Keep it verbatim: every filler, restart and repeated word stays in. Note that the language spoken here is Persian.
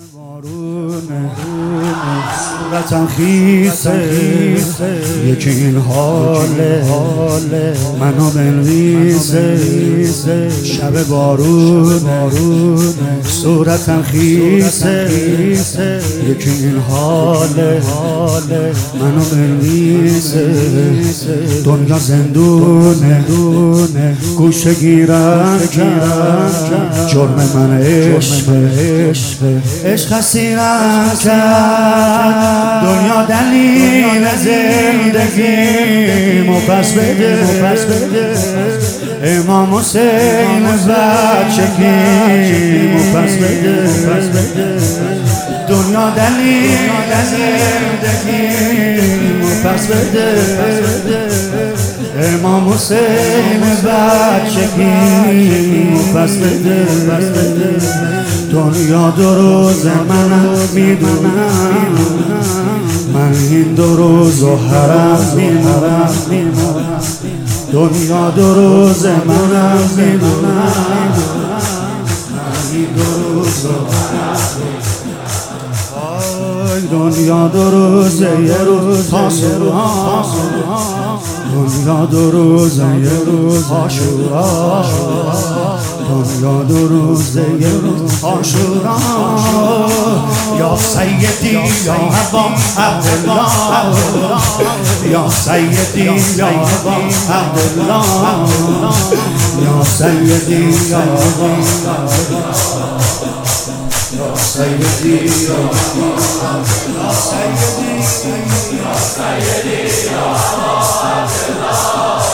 بارونه صورتم خیسه یکی این حاله منو بنویسه شب بارونه صورتم خیسه یکی این حاله منو بنویسه دنیا زندونه گوشه گیرم کرد جرم من عشق عشق اسیرم کرد دنیا دلیل زندگیمو پس بده امام حسین بچگیمو پس بده دنیا دلیل زندگیمو پس بده امام حسین بچگیمو پس بده دنیا دو روز منم میدونم من این دو روز و حرم میمونم دنیا دو روز منم میدونم من این دو روز و دنیا دو روز یه روز عاشورا دنیا دو روز یه روز عاشورا دنیا دو روز یه روز عاشورا یا سیدی یا ابا عبدالله یا سیدی یا ابا عبدالله یا سیدی یا ابا یا سیدی یا سیدی یا سیدی یا ابا عبدالله